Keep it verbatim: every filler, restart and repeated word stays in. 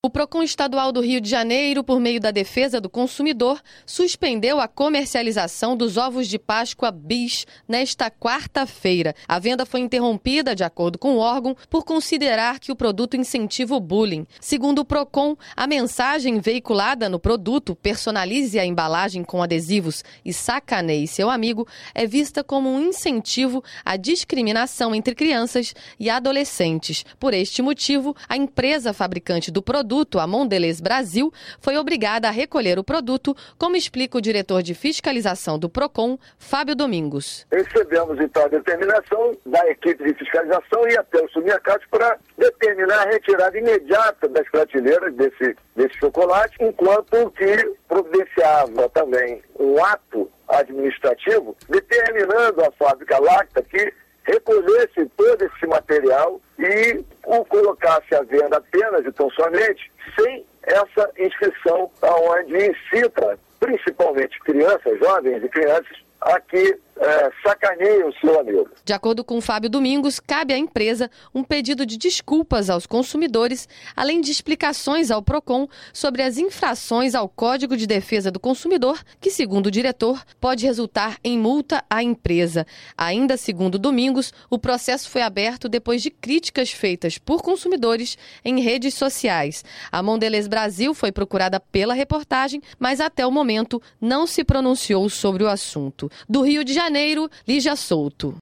O Procon Estadual do Rio de Janeiro, por meio da Defesa do Consumidor, suspendeu a comercialização dos ovos de Páscoa Bis nesta quarta-feira. A venda foi interrompida, de acordo com o órgão, por considerar que o produto incentiva o bullying. Segundo o Procon, a mensagem veiculada no produto, personalize a embalagem com adesivos e sacaneie seu amigo, é vista como um incentivo à discriminação entre crianças e adolescentes. Por este motivo, a empresa fabricante do produto, a Mondelez Brasil, foi obrigada a recolher o produto, como explica o diretor de fiscalização do Procon, Fábio Domingos. Recebemos então a determinação da equipe de fiscalização e até os supermercados para determinar a retirada imediata das prateleiras desse, desse chocolate, enquanto que providenciava também um ato administrativo determinando a fábrica Lacta que recolhesse todo esse material e o colocasse à venda apenas e tão somente sem essa inscrição aonde incita principalmente crianças, jovens e crianças a que é, sacaneiem o seu amigo. De acordo com Fábio Domingos, cabe à empresa um pedido de desculpas aos consumidores, além de explicações ao Procon sobre as infrações ao Código de Defesa do Consumidor, que, segundo o diretor, pode resultar em multa à empresa. Ainda segundo Domingos, o processo foi aberto depois de críticas feitas por consumidores em redes sociais. A Mondelez Brasil foi procurada pela reportagem, mas até o momento não se pronunciou sobre o assunto. Do Rio de Janeiro, Lígia Souto.